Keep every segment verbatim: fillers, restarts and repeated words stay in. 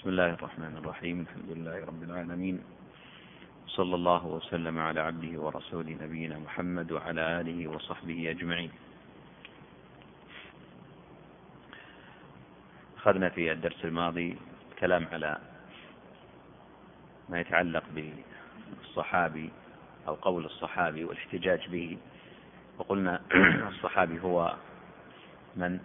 بسم الله الرحمن الرحيم. الحمد لله رب العالمين، صلى الله وسلم على عبده ورسوله نبينا محمد وعلى آله وصحبه أجمعين. أخذنا في الدرس الماضي كلام على ما يتعلق بالصحابي أو قول الصحابي والاحتجاج به، وقلنا الصحابي هو من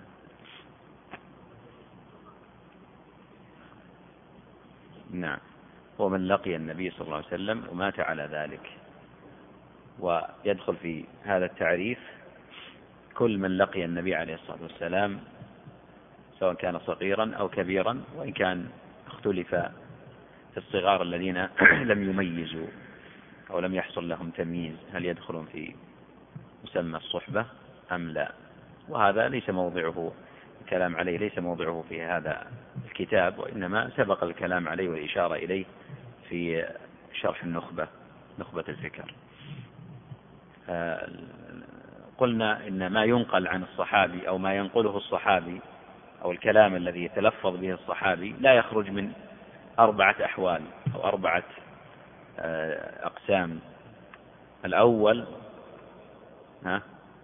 نعم هو من لقي النبي صلى الله عليه وسلم ومات على ذلك، ويدخل في هذا التعريف كل من لقي النبي عليه الصلاة والسلام سواء كان صغيرا أو كبيرا، وإن كان اختلف في الصغار الذين لم يميزوا أو لم يحصل لهم تمييز هل يدخلون في مسمى الصحبة أم لا، وهذا ليس موضعه الكلام عليه، ليس موضعه في هذا الكتاب، وإنما سبق الكلام عليه والإشارة إليه في شرح النخبة نخبة الفكر. قلنا إن ما ينقل عن الصحابي أو ما ينقله الصحابي أو الكلام الذي يتلفظ به الصحابي لا يخرج من أربعة أحوال أو أربعة أقسام. الأول ها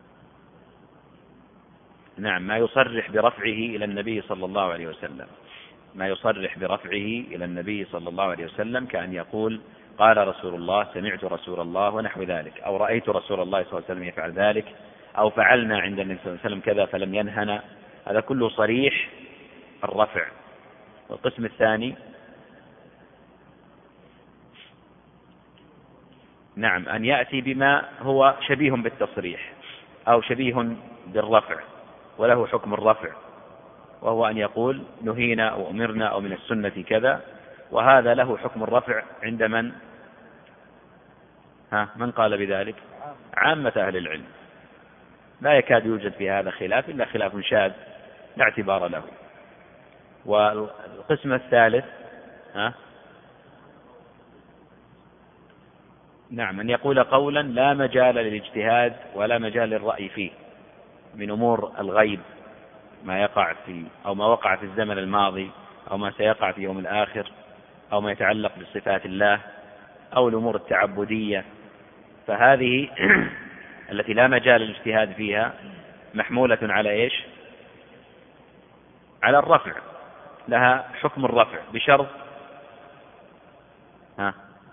نعم ما يصرح برفعه إلى النبي صلى الله عليه وسلم، ما يصرح برفعه إلى النبي صلى الله عليه وسلم، كأن يقول قال رسول الله، سمعت رسول الله، ونحو ذلك، أو رأيت رسول الله صلى الله عليه وسلم يفعل ذلك، أو فعلنا عند النبي صلى الله عليه وسلم كذا فلم ينهنا. هذا كله صريح الرفع. والقسم الثاني نعم أن يأتي بما هو شبيه بالتصريح أو شبيه بالرفع وله حكم الرفع، وهو أن يقول نهينا أو أمرنا أو من السنة كذا، وهذا له حكم الرفع عند من ها من قال بذلك؟ عامة أهل العلم، لا يكاد يوجد في هذا خلاف إلا خلاف شاذ لا اعتبار له. والقسم الثالث ها نعم أن يقول قولا لا مجال للاجتهاد ولا مجال للرأي فيه من أمور الغيب، ما يقع في أو ما وقع في الزمن الماضي أو ما سيقع في يوم الآخر أو ما يتعلق بصفات الله أو الأمور التعبدية، فهذه التي لا مجال للاجتهاد فيها محمولة على إيش؟ على الرفع، لها حكم الرفع بشرط ها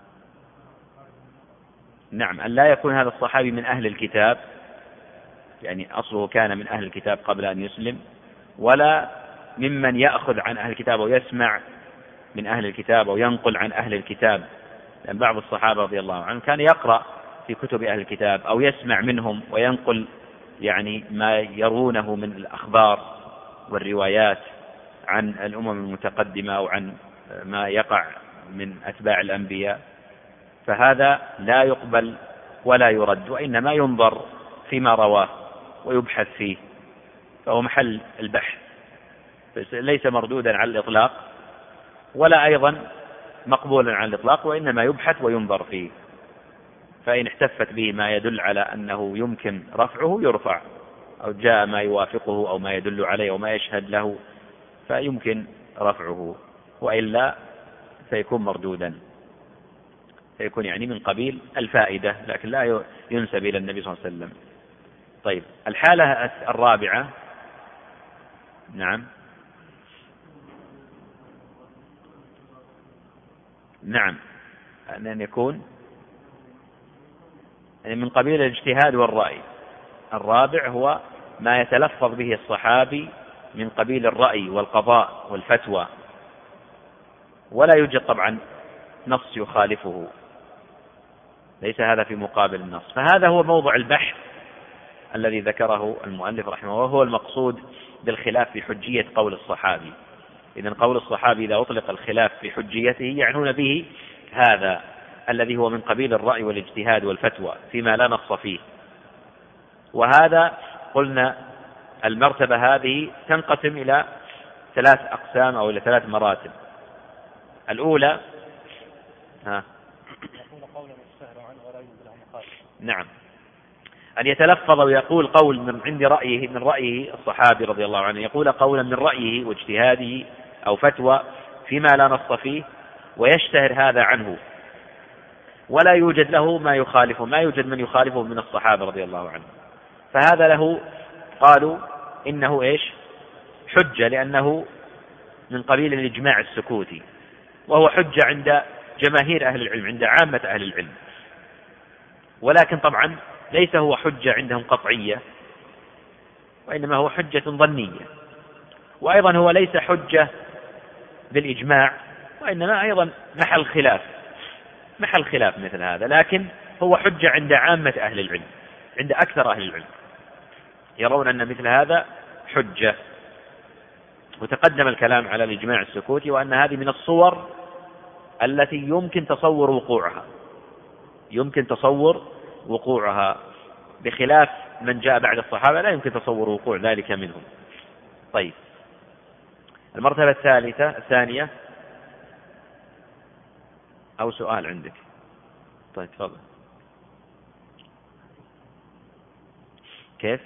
نعم أن لا يكون هذا الصحابي من أهل الكتاب، يعني أصله كان من أهل الكتاب قبل أن يسلم، ولا ممن يأخذ عن أهل الكتاب ويسمع من أهل الكتاب وينقل عن أهل الكتاب، لأن بعض الصحابة رضي الله عنهم كان يقرأ في كتب أهل الكتاب أو يسمع منهم وينقل يعني ما يرونه من الأخبار والروايات عن الأمم المتقدمة أو عن ما يقع من أتباع الأنبياء، فهذا لا يقبل ولا يرد، وإنما ينظر فيما رواه ويبحث فيه، فهو محل البحث، ليس مردودا على الإطلاق ولا أيضا مقبولا على الإطلاق، وإنما يبحث وينظر فيه، فإن احتفت به ما يدل على أنه يمكن رفعه يرفع، أو جاء ما يوافقه أو ما يدل عليه أو ما يشهد له فيمكن رفعه، وإلا سيكون مردودا، سيكون يعني من قبيل الفائدة لكن لا ينسب إلى النبي صلى الله عليه وسلم. طيب الحالة الرابعة نعم نعم أن يكون يعني من قبيل الاجتهاد والرأي. الرابع هو ما يتلفظ به الصحابي من قبيل الرأي والقضاء والفتوى، ولا يوجد طبعا نص يخالفه، ليس هذا في مقابل النص، فهذا هو موضع البحث الذي ذكره المؤلف رحمه الله، وهو المقصود بالخلاف في حجية قول الصحابي. إذن قول الصحابي إذا أطلق الخلاف في حجيته يعنون به هذا الذي هو من قبيل الرأي والاجتهاد والفتوى فيما لا نص فيه. وهذا قلنا المرتبة هذه تنقسم إلى ثلاث أقسام أو إلى ثلاث مراتب. الأولى ها نعم أن يتلفظ ويقول قول من عند رأيه من رأيه الصحابي رضي الله عنه، يقول قولا من رأيه واجتهاده أو فتوى فيما لا نص فيه ويشتهر هذا عنه، ولا يوجد له ما يخالفه، ما يوجد من يخالفه من الصحابة رضي الله عنهم، فهذا له قالوا إنه إيش حجة، لأنه من قبيل الإجماع السكوتي، وهو حجة عند جماهير أهل العلم، عند عامة أهل العلم، ولكن طبعا ليس هو حجة عندهم قطعية، وإنما هو حجة ظنية، وأيضا هو ليس حجة بالإجماع، وإنما أيضا محل خلاف محل خلاف مثل هذا، لكن هو حجة عند عامة أهل العلم، عند أكثر أهل العلم يرون أن مثل هذا حجة. وتقدم الكلام على الإجماع السكوتي، وأن هذه من الصور التي يمكن تصور وقوعها يمكن تصور وقوعها بخلاف من جاء بعد الصحابة لا يمكن تصور وقوع ذلك منهم. طيب، المرتبة الثالثة الثانية أو سؤال عندك؟ طيب تفضل. كيف؟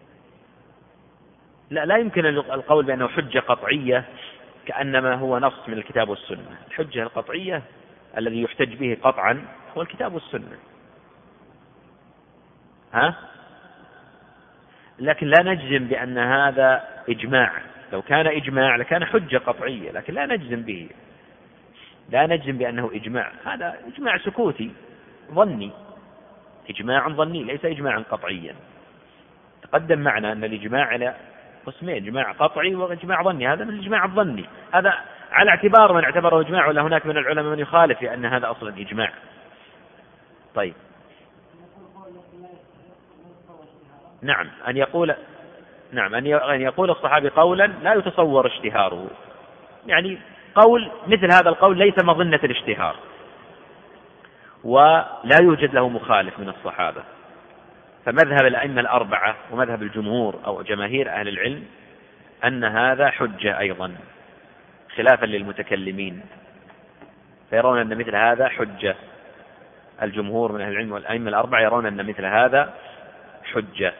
لا لا يمكن القول بأنه حجة قطعية كأنما هو نص من الكتاب والسنة. الحجة القطعية الذي يحتج به قطعا هو الكتاب والسنة، ها؟ لكن لا نجزم بأن هذا إجماع، لو كان إجماع لكان حجة قطعية، لكن لا نجزم به، لا نجزم بأنه إجماع، هذا إجماع سكوتي ظني، إجماع ظني ليس إجماعا قطعيا. تقدم معنا أن الإجماع على قسمين، إجماع قطعي وإجماع ظني، هذا من الإجماع الظني، هذا على اعتبار من اعتبره إجماع، ولا هناك من العلماء من يخالف لأن هذا أصلا إجماع. طيب، نعم أن يقول نعم أن يقول الصحابي قولا لا يتصور اشتهاره، يعني قول مثل هذا القول ليس مظنة الاشتهار، ولا يوجد له مخالف من الصحابة. فمذهب الأئمة الأربعة ومذهب الجمهور أو جماهير أهل العلم أن هذا حجة أيضا، خلافا للمتكلمين، فيرون أن مثل هذا حجة. الجمهور من أهل العلم والأئمة الأربعة يرون أن مثل هذا حجة.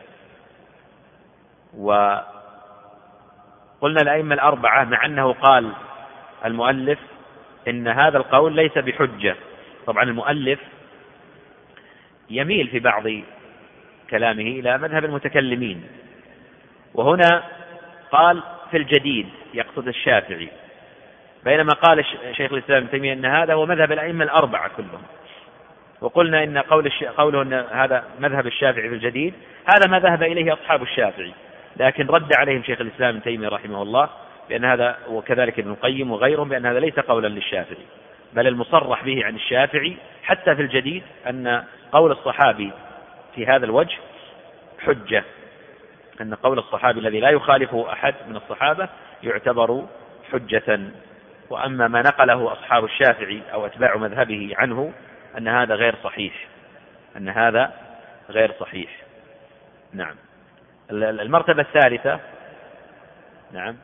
وقلنا الأئمة الأربعة مع أنه قال المؤلف إن هذا القول ليس بحجة، طبعا المؤلف يميل في بعض كلامه إلى مذهب المتكلمين، وهنا قال في الجديد يقصد الشافعي، بينما قال شيخ الإسلام ابن تيمية أن هذا هو مذهب الأئمة الأربعة كلهم. وقلنا إن قول الش... قوله أن هذا مذهب الشافعي في الجديد هذا ما ذهب إليه أصحاب الشافعي، لكن رد عليهم شيخ الإسلام ابن تيمية رحمه الله بأن هذا، وكذلك ابن القيم وغيرهم، بأن هذا ليس قولا للشافعي، بل المصرح به عن الشافعي حتى في الجديد أن قول الصحابي في هذا الوجه حجة، أن قول الصحابي الذي لا يخالفه أحد من الصحابة يعتبر حجة. وأما ما نقله أصحاب الشافعي أو أتباع مذهبه عنه أن هذا غير صحيح، أن هذا غير صحيح. نعم. المرتبة الثالثة، نعم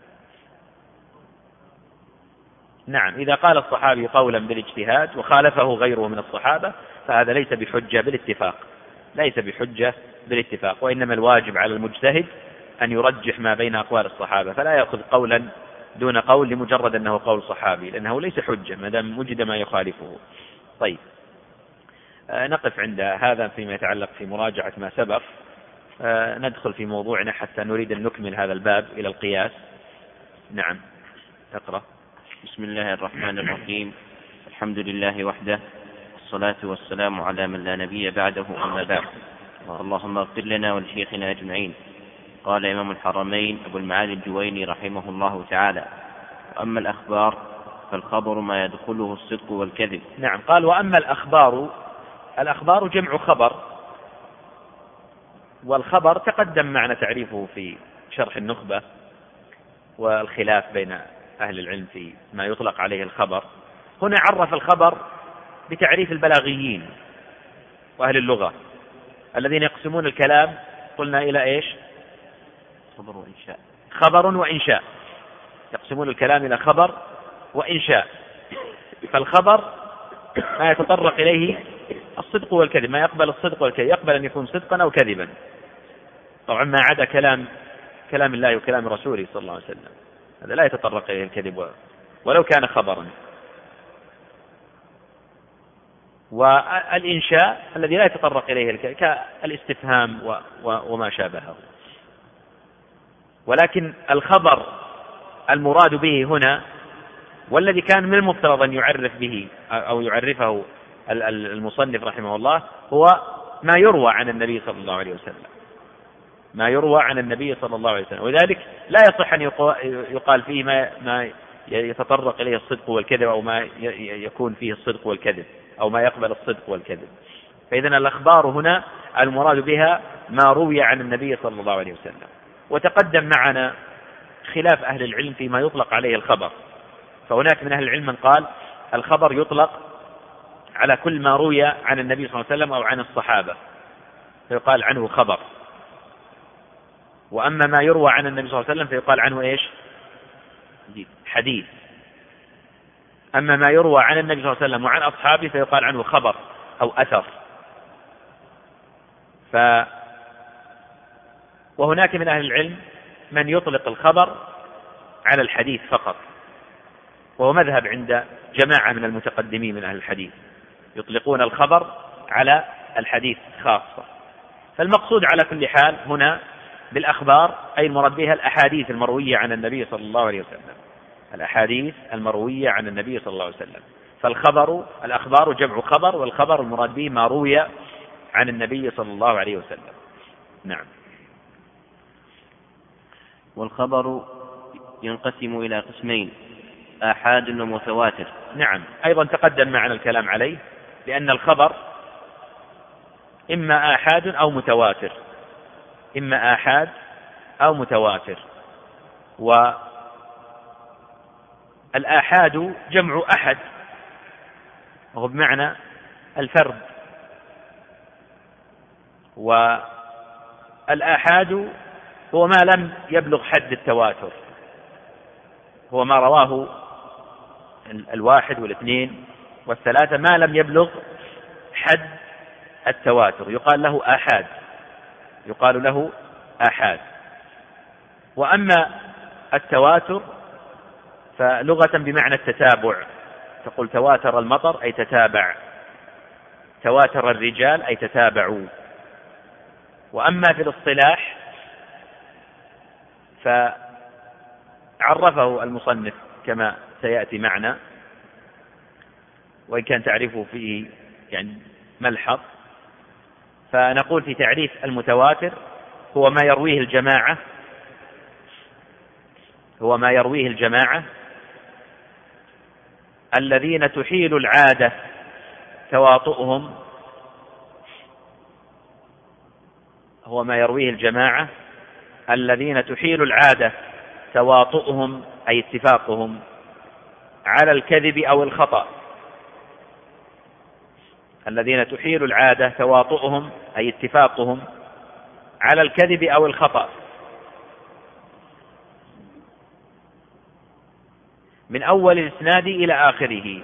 نعم إذا قال الصحابي قولا بالاجتهاد وخالفه غيره من الصحابة فهذا ليس بحجة بالاتفاق، ليس بحجة بالاتفاق، وإنما الواجب على المجتهد أن يرجح ما بين أقوال الصحابة، فلا يأخذ قولا دون قول لمجرد أنه قول صحابي، لأنه ليس حجة ما دام وجد ما يخالفه. طيب، آه نقف عند هذا فيما يتعلق في مراجعة ما سبق. آه ندخل في موضوعنا حتى نريد أن نكمل هذا الباب إلى القياس. نعم، اقرأ. بسم الله الرحمن الرحيم. الحمد لله وحده، والصلاة والسلام على من لا نبي بعده، أما بعد. اللهم اغفر لنا ولشيخنا أجمعين. قال إمام الحرمين أبو المعالي الجويني رحمه الله تعالى: وأما الأخبار فالخبر ما يدخله الصدق والكذب. نعم، قال وأما الأخبار، الأخبار جمع خبر، والخبر تقدم معنا تعريفه في شرح النخبة، والخلاف بين أهل العلم في ما يطلق عليه الخبر. هنا عرف الخبر بتعريف البلاغيين وأهل اللغة الذين يقسمون الكلام، قلنا إلى إيش؟ خبر وإنشاء. خبر وإنشاء، يقسمون الكلام إلى خبر وإنشاء. فالخبر ما يتطرق إليه الصدق والكذب، ما يقبل الصدق والكذب، يقبل أن يكون صدقا أو كذبا، طبعا ما عدا كلام كلام الله وكلام رسوله صلى الله عليه وسلم، هذا لا يتطرق إليه الكذب ولو كان خبرا. والإنشاء الذي لا يتطرق إليه كالاستفهام وما شابهه. ولكن الخبر المراد به هنا والذي كان من المفترض أن يعرف به أو يعرفه المصنف رحمه الله هو ما يروى عن النبي صلى الله عليه وسلم، ما يروى عن النبي صلى الله عليه وسلم. وذلك لا يصح أن يقال فيه ما ما يتطرق إليه الصدق والكذب أو ما يكون فيه الصدق والكذب أو ما يقبل الصدق والكذب. فإذا الأخبار هنا المراد بها ما روي عن النبي صلى الله عليه وسلم. وتقدم معنا خلاف أهل العلم فيما يطلق عليه الخبر، فهناك من أهل العلم من قال الخبر يطلق على كل ما روي عن النبي صلى الله عليه وسلم أو عن الصحابة فيقال عنه خبر، وأما ما يروى عن النبي صلى الله عليه وسلم فيقال عنه إيش؟ حديث. أما ما يروى عن النبي صلى الله عليه وسلم وعن أصحابه فيقال عنه خبر أو أثر. ف وهناك من أهل العلم من يطلق الخبر على الحديث فقط، وهو مذهب عند جماعة من المتقدمين من أهل الحديث، يطلقون الخبر على الحديث خاصة. فالمقصود على كل حال هنا بالأخبار أي المراد بها الأحاديث المروية عن النبي صلى الله عليه وسلم، الأحاديث المروية عن النبي صلى الله عليه وسلم. فالخبر الأخبار جمع خبر، والخبر المراد به ما روي عن النبي صلى الله عليه وسلم. نعم. والخبر ينقسم إلى قسمين، آحاد ومتواتر. نعم، أيضا تقدم معنا الكلام عليه، لأن الخبر إما آحاد أو متواتر، إما آحاد أو متواتر. والآحاد جمع أحد، وهو بمعنى الفرد، والآحاد هو ما لم يبلغ حد التواتر، هو ما رواه الواحد والاثنين والثلاثة ما لم يبلغ حد التواتر يقال له آحاد، يقال له آحاد. وأما التواتر فلغة بمعنى التتابع، تقول تواتر المطر أي تتابع، تواتر الرجال أي تتابعوا. وأما في الاصطلاح فعرفه المصنف كما سيأتي معنا، وإن كان تعريفه فيه يعني ملحظ. فنقول في تعريف المتواتر هو ما يرويه الجماعة، هو ما يرويه الجماعة الذين تحيل العادة تواطؤهم، هو ما يرويه الجماعة الذين تحيل العادة تواطؤهم أي اتفاقهم على الكذب أو الخطأ، الذين تحيل العادة تواطؤهم أي اتفاقهم على الكذب أو الخطأ من أول الإسناد إلى آخره،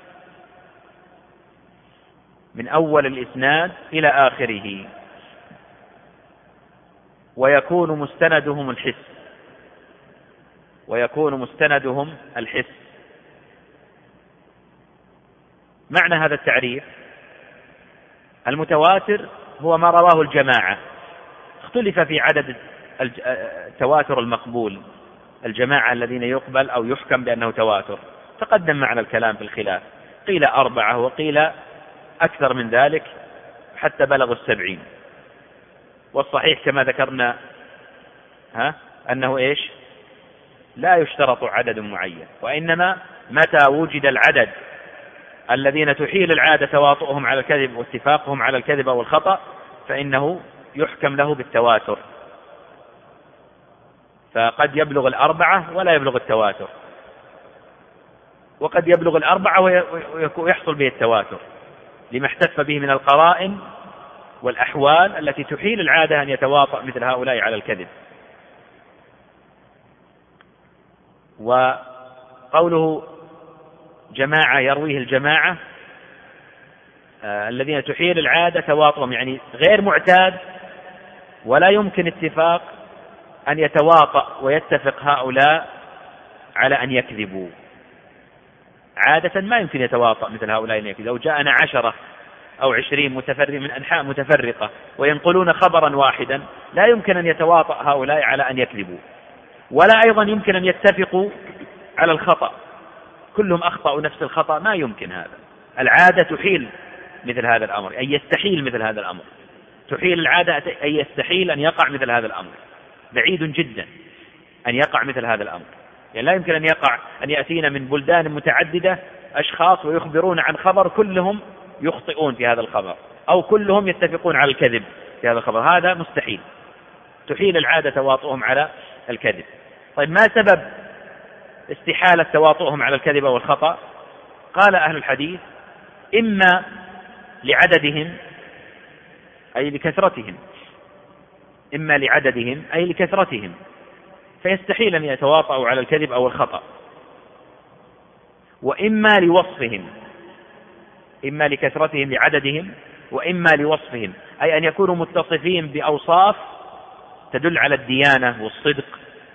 من أول الإسناد إلى آخره، ويكون مستندهم الحس، ويكون مستندهم الحس. معنى هذا التعريف المتواتر هو ما رواه الجماعة، اختلف في عدد التواتر المقبول، الجماعة الذين يقبل أو يحكم بأنه تواتر، تقدم معنا الكلام في الخلاف، قيل أربعة وقيل أكثر من ذلك حتى بلغوا السبعين. والصحيح كما ذكرنا ها أنه إيش؟ لا يشترط عدد معين، وإنما متى وجد العدد الذين تحيل العادة تواطؤهم على الكذب واتفاقهم على الكذب أو الخطأ فإنه يحكم له بالتواتر. فقد يبلغ الأربعة ولا يبلغ التواتر، وقد يبلغ الأربعة ويحصل به التواتر لما احتف به من القرائن والأحوال التي تحيل العادة أن يتواطأ مثل هؤلاء على الكذب. وقوله جماعة يرويه الجماعة آه الذين تحيل العادة تواطؤهم، يعني غير معتاد ولا يمكن اتفاق أن يتواطأ ويتفق هؤلاء على أن يكذبوا، عادة ما يمكن يتواطأ مثل هؤلاء الناس. لو جاءنا عشرة أو عشرين متفرق من أنحاء متفرقة وينقلون خبرا واحدا لا يمكن أن يتواطأ هؤلاء على أن يكذبوا، ولا أيضا يمكن أن يتفقوا على الخطأ، كلهم أخطأوا نفس الخطأ، ما يمكن هذا. العادة تحيل مثل هذا الأمر، أي يستحيل مثل هذا الأمر، تحيل العادة أي يستحيل أن يقع مثل هذا الأمر، بعيد جدا أن يقع مثل هذا الأمر. يعني لا يمكن أن يقع أن يأتينا من بلدان متعددة أشخاص ويخبرون عن خبر كلهم يخطئون في هذا الخبر، أو كلهم يتفقون على الكذب في هذا الخبر، هذا مستحيل، تحيل العادة تواطؤهم على الكذب. طيب ما سبب استحالة تواطؤهم على الكذب والخطأ؟ قال أهل الحديث: إما لعددهم أي لكثرتهم، إما لعددهم أي لكثرتهم، فيستحيل أن يتواطؤوا على الكذب أو الخطأ، وإما لوصفهم، إما لكثرتهم لعددهم، وإما لوصفهم أي أن يكونوا متصفين بأوصاف تدل على الديانة والصدق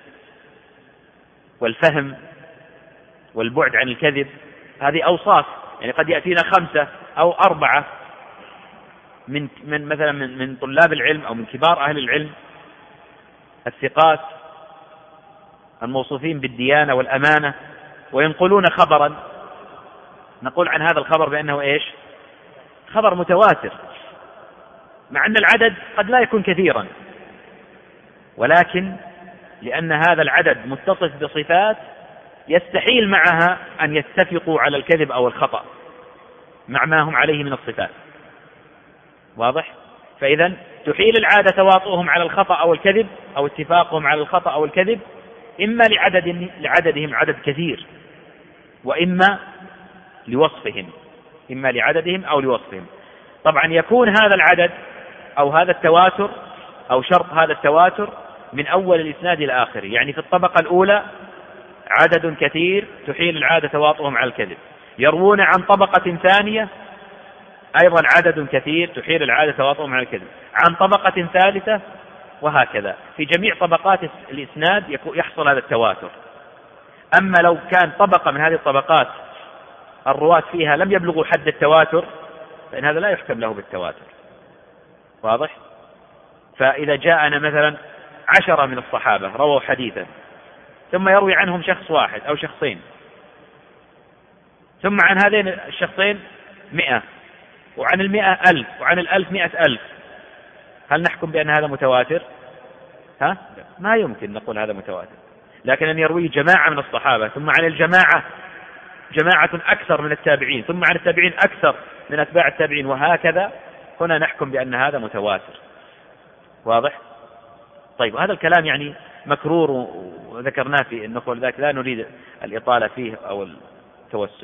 والفهم والبعد عن الكذب. هذه أوصاف، يعني قد يأتينا خمسة أو أربعة من من مثلا من, من طلاب العلم أو من كبار أهل العلم الثقات الموصوفين بالديانة والأمانة، وينقلون خبرا، نقول عن هذا الخبر بأنه إيش؟ خبر متواتر، مع أن العدد قد لا يكون كثيرا، ولكن لأن هذا العدد متصف بصفات يستحيل معها أن يتفقوا على الكذب أو الخطأ مع ما هم عليه من الصفات. واضح؟ فإذا تحيل العادة تواطؤهم على الخطأ أو الكذب، أو اتفاقهم على الخطأ أو الكذب، إما لعدد لعددهم عدد كثير، وإما لوصفهم، إما لعددهم أو لوصفهم. طبعا يكون هذا العدد أو هذا التواتر أو شرط هذا التواتر من أول الإسناد إلى آخره، يعني في الطبقة الأولى عدد كثير تحيل العادة تواطؤهم على الكذب، يروون عن طبقة ثانية أيضا عدد كثير تحيل العادة تواطؤهم على الكذب، عن طبقة ثالثة، وهكذا في جميع طبقات الإسناد يحصل هذا التواتر. أما لو كان طبقة من هذه الطبقات الرواة فيها لم يبلغوا حد التواتر فإن هذا لا يحكم له بالتواتر. واضح؟ فإذا جاءنا مثلا عشرة من الصحابة رووا حديثا، ثم يروي عنهم شخص واحد أو شخصين، ثم عن هذين الشخصين مئة، وعن المئة ألف، وعن الألف مئة ألف، هل نحكم بأن هذا متواتر؟ ها؟ ما يمكن نقول هذا متواتر. لكن أن يروي جماعة من الصحابة، ثم عن الجماعة جماعة أكثر من التابعين، ثم عن التابعين أكثر من أتباع التابعين، وهكذا، هنا نحكم بأن هذا متواتر. واضح؟ طيب هذا الكلام يعني مكرور وذكرناه في النقل، ذاك لا نريد الإطالة فيه أو التوسع.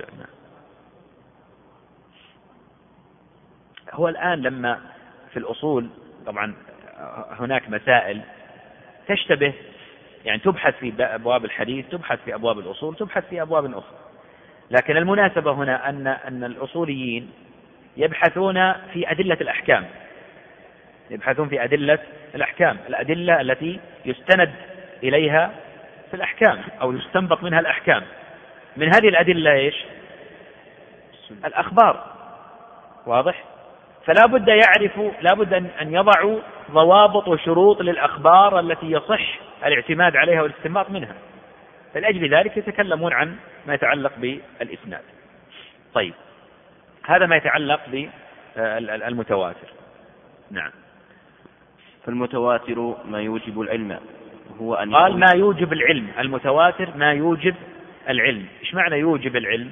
هو الآن لما في الأصول طبعا هناك مسائل تشتبه، يعني تبحث في أبواب الحديث، تبحث في أبواب الأصول، تبحث في أبواب أخرى، لكن المناسبة هنا أن أن الأصوليين يبحثون في أدلة الأحكام، يبحثون في أدلة الأحكام، الأدلة التي يستند إليها في الأحكام أو يستنبط منها الأحكام. من هذه الأدلة إيش؟ الأخبار. واضح؟ فلا بد يعرفوا، لا بد أن يضعوا ضوابط وشروط للأخبار التي يصح الاعتماد عليها والاستنباط منها، فلأجل ذلك يتكلمون عن ما يتعلق بالإسناد. طيب هذا ما يتعلق بالمتواتر. نعم. فالمتواتر ما يوجب العلم، هو أن قال ما يوجب العلم، المتواتر ما يوجب العلم. إيش معنى يوجب العلم؟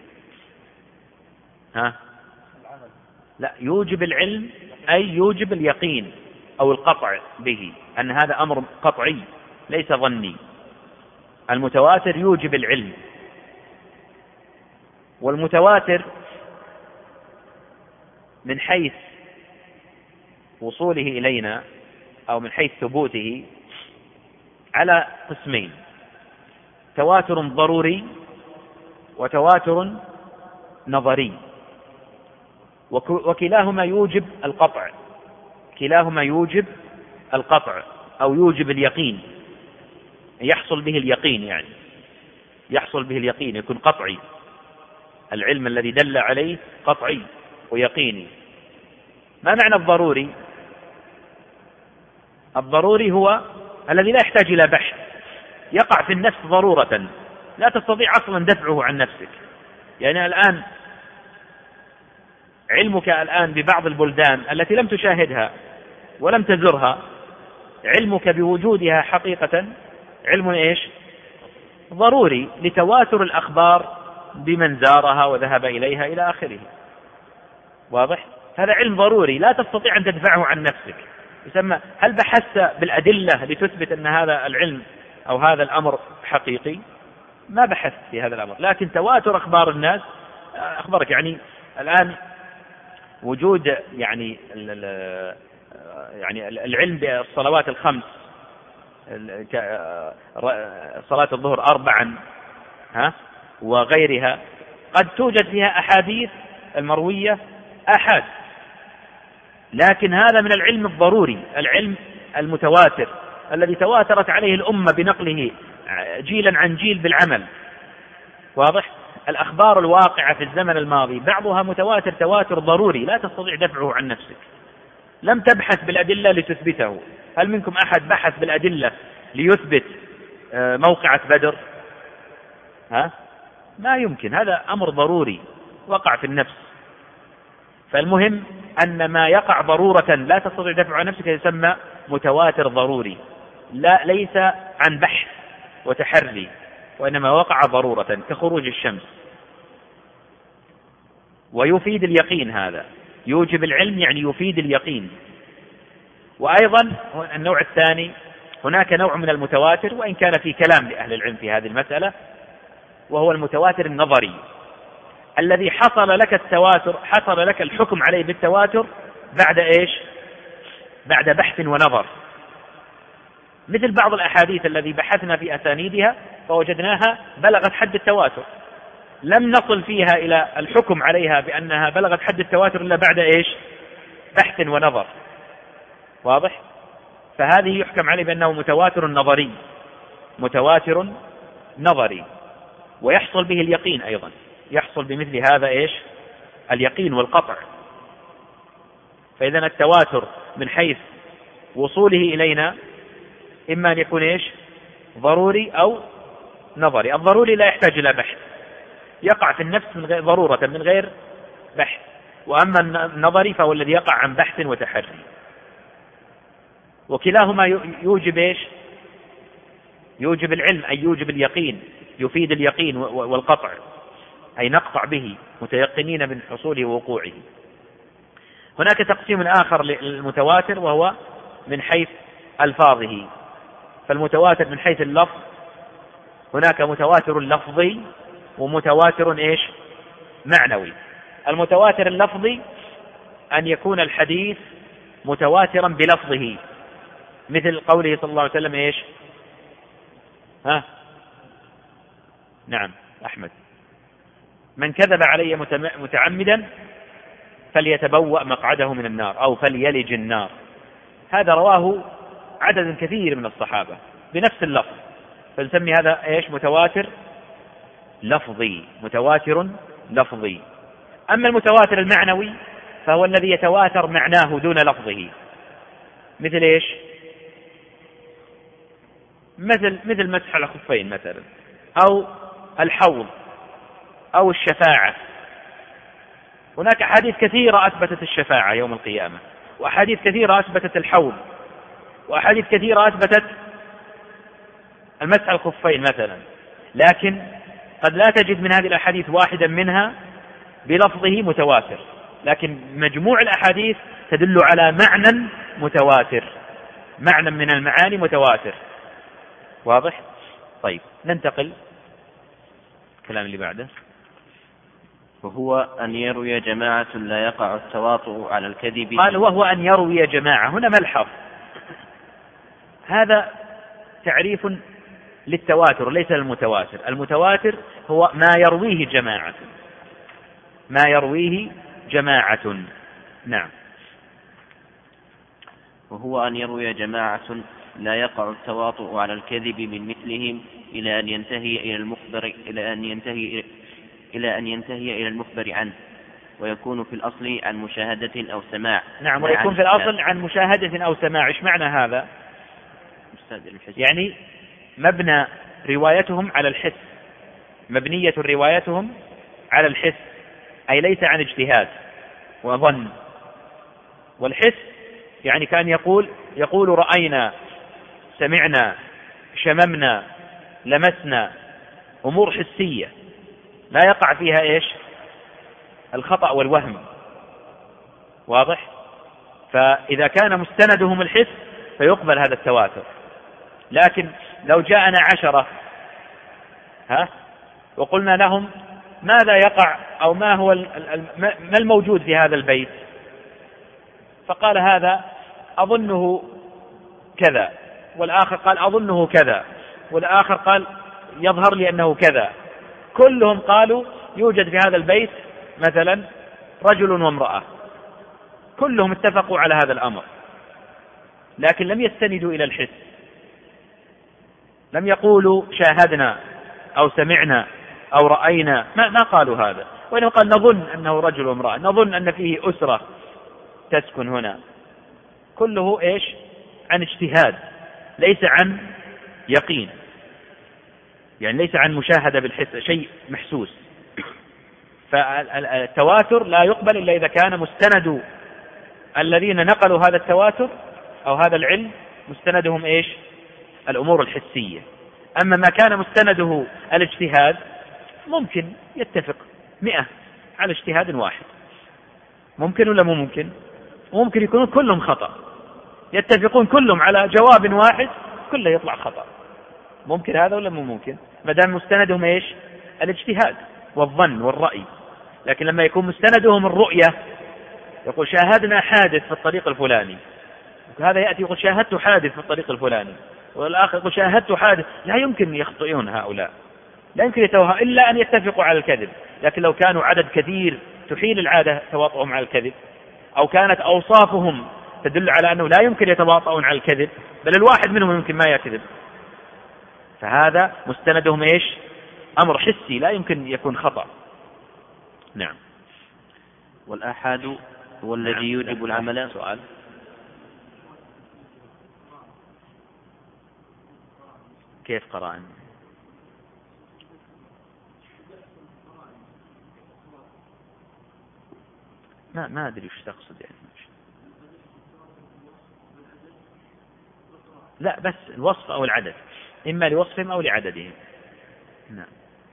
ها؟ لا، يوجب العلم أي يوجب اليقين أو القطع به، أن هذا أمر قطعي ليس ظني. المتواتر يوجب العلم. والمتواتر من حيث وصوله إلينا أو من حيث ثبوته على قسمين: تواتر ضروري وتواتر نظري، وكلاهما يوجب القطع، كلاهما يوجب القطع أو يوجب اليقين، يحصل به اليقين، يعني يحصل به اليقين، يكون قطعي. العلم الذي دل عليه قطعي ويقيني. ما معنى الضروري؟ الضروري هو الذي لا يحتاج إلى بحث، يقع في النفس ضرورة لا تستطيع أصلا دفعه عن نفسك. يعني الآن علمك الآن ببعض البلدان التي لم تشاهدها ولم تزرها، علمك بوجودها حقيقة علم إيش؟ ضروري لتواتر الأخبار بمن زارها وذهب إليها إلى آخره. واضح؟ هذا علم ضروري لا تستطيع أن تدفعه عن نفسك. يسمى هل بحثت بالأدلة لتثبت أن هذا العلم أو هذا الأمر حقيقي؟ ما بحثت في هذا الأمر، لكن تواتر أخبار الناس أخبرك. يعني الآن وجود يعني يعني العلم بالصلوات الخمس، صلاة الظهر أربعا ها وغيرها، قد توجد فيها أحاديث المروية آحاد، لكن هذا من العلم الضروري، العلم المتواتر الذي تواترت عليه الأمة بنقله جيلا عن جيل بالعمل. واضح؟ الأخبار الواقعة في الزمن الماضي بعضها متواتر تواتر ضروري لا تستطيع دفعه عن نفسك، لم تبحث بالأدلة لتثبته. هل منكم أحد بحث بالأدلة ليثبت موقعة بدر؟ ها؟ ما يمكن، هذا أمر ضروري وقع في النفس. فالمهم أن ما يقع ضرورة لا تستطيع دفعه عن نفسك يسمى متواتر ضروري، لا ليس عن بحث وتحري، وإنما وقع ضرورة كخروج الشمس. ويفيد اليقين، هذا يوجب العلم يعني يفيد اليقين. وأيضا النوع الثاني، هناك نوع من المتواتر وإن كان في كلام لأهل العلم في هذه المسألة، وهو المتواتر النظري الذي حصل لك التواتر، حصل لك الحكم عليه بالتواتر بعد إيش؟ بعد بحث ونظر. مثل بعض الأحاديث الذي بحثنا في أسانيدها فوجدناها بلغت حد التواتر، لم نصل فيها إلى الحكم عليها بأنها بلغت حد التواتر إلا بعد إيش؟ بحث ونظر. واضح؟ فهذه يحكم عليه بأنه متواتر نظري، متواتر نظري، ويحصل به اليقين أيضا، يحصل بمثل هذا إيش؟ اليقين والقطع. فإذا التواتر من حيث وصوله إلينا إما أن يكون إيش؟ ضروري أو نظري. الضروري لا يحتاج إلى بحث، يقع في النفس من غير ضرورة من غير بحث، وأما النظري فهو الذي يقع عن بحث وتحري. وكلاهما يوجب إيش؟ يوجب العلم، أي يوجب اليقين، يفيد اليقين والقطع، أي نقطع به متيقنين من حصوله ووقوعه. هناك تقسيم آخر للمتواتر وهو من حيث ألفاظه. فالمتواتر من حيث اللفظ هناك متواتر لفظي ومتواتر إيش؟ معنوي. المتواتر اللفظي أن يكون الحديث متواترا بلفظه، مثل قوله صلى الله عليه وسلم إيش؟ ها؟ نعم أحمد، من كذب علي متعمدا فليتبوأ مقعده من النار أو فليلج النار. هذا رواه عدد كثير من الصحابة بنفس اللفظ، فنسمي هذا إيش؟ متواتر لفظي، متواتر لفظي. أما المتواتر المعنوي فهو الذي يتواتر معناه دون لفظه، مثل إيش؟ مثل مثل مسح على الخفين مثلا، أو الحوض، أو الشفاعة. هناك أحاديث كثيرة أثبتت الشفاعة يوم القيامة، وأحاديث كثيرة أثبتت الحوض، وأحاديث كثيرة أثبتت المسح على الخفين مثلا، لكن قد لا تجد من هذه الأحاديث واحدا منها بلفظه متواتر، لكن مجموع الأحاديث تدل على معنى متواتر، معنى من المعاني متواتر. واضح؟ طيب ننتقل الكلام اللي بعده. وهو أن يروي جماعة لا يقع التواطؤ على الكذب. قال وهو أن يروي جماعة، هنا ملحظ، هذا تعريف للتواتر ليس للمتواتر. المتواتر هو ما يرويه جماعة، ما يرويه جماعة. نعم. وهو أن يروي جماعة لا يقع التواطؤ على الكذب من مثلهم إلى أن ينتهي إلى المخبر إلى أن ينتهي إلى أن ينتهي إلى المخبر عنه، ويكون في الأصل عن مشاهدة أو سماع. نعم، ويكون في الأصل عن مشاهدة أو سماع. إيش معنى هذا؟ يعني مبنى روايتهم على الحس، مبنية روايتهم على الحس، أي ليس عن اجتهاد وظن. والحس يعني كان يقول يقول رأينا، سمعنا، شممنا، لمسنا، أمور حسية لا يقع فيها إيش؟ الخطأ والوهم. واضح؟ فإذا كان مستندهم الحس فيقبل هذا التواتر. لكن لو جاءنا عشرة ها وقلنا لهم ماذا يقع أو ما هو ما الموجود في هذا البيت، فقال هذا أظنه كذا، والآخر قال أظنه كذا، والآخر قال يظهر لي أنه كذا، كلهم قالوا يوجد في هذا البيت مثلا رجل وامرأة، كلهم اتفقوا على هذا الأمر، لكن لم يستندوا إلى الحس، لم يقولوا شاهدنا أو سمعنا أو رأينا، ما, ما قالوا هذا، وإنه قال نظن أنه رجل وامرأة، نظن أن فيه أسرة تسكن هنا. كله إيش؟ عن اجتهاد، ليس عن يقين، يعني ليس عن مشاهدة بالحس، شيء محسوس. فالتواتر لا يقبل إلا إذا كان مستند الذين نقلوا هذا التواتر أو هذا العلم مستندهم إيش؟ الأمور الحسية. أما ما كان مستنده الاجتهاد ممكن يتفق مئة على اجتهاد واحد، ممكن ولا مو ممكن؟ ممكن يكونون كلهم خطأ، يتفقون كلهم على جواب واحد كله يطلع خطأ، ممكن هذا ولا مو ممكن؟ ما دام مستندهم ايش؟ الاجتهاد والظن والرأي. لكن لما يكون مستندهم الرؤية، يقول شاهدنا حادث في الطريق الفلاني، هذا يأتي يقول شاهدت حادث في الطريق الفلاني، والآخر يقول شاهدت حادث، لا يمكن يخطئون هؤلاء، لا يمكن يتوهم إلا أن يتفقوا على الكذب. لكن لو كانوا عدد كثير تحيل العادة تواطؤهم على الكذب، أو كانت أوصافهم تدل على أنه لا يمكن يتواطؤون على الكذب، بل الواحد منهم يمكن ما يكذب، فهذا مستندهم إيش؟ أمر حسي لا يمكن يكون خطأ. نعم. والآحاد هو الذي يوجب العمل. سؤال. كيف قرأنا؟ ما ما أدري وش تقصد يعني. لا بس الوصف أو العدد، إما لوصفهم أو لعددهم. نعم.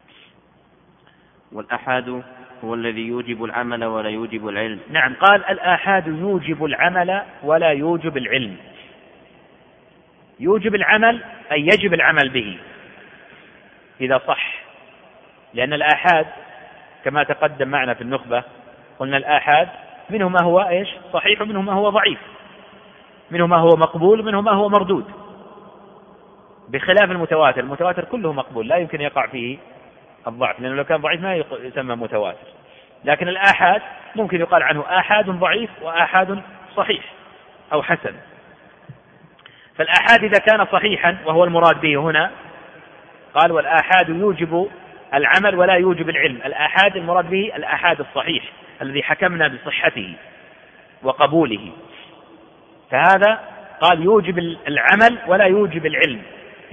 والآحاد هو الذي يوجب العمل ولا يوجب العلم. نعم، قال الآحاد يوجب العمل ولا يوجب العلم. يوجب العمل أي يجب العمل به إذا صح، لأن الآحاد كما تقدم معنا في النخبة قلنا الآحاد منه ما هو إيش؟ صحيح، ومنه ما هو ضعيف، منه ما هو مقبول، ومنه ما هو مردود، بخلاف المتواتر. المتواتر كله مقبول، لا يمكن يقع فيه الضعف، لأنه لو كان ضعيف ما يسمى متواتر. لكن الآحاد ممكن يقال عنه آحاد ضعيف وآحاد صحيح أو حسن. فالآحاد إذا كان صحيحا وهو المراد به هنا، قال والآحاد يوجب العمل ولا يوجب العلم. الآحاد المراد به الآحاد الصحيح الذي حكمنا بصحته وقبوله، فهذا قال يوجب العمل ولا يوجب العلم.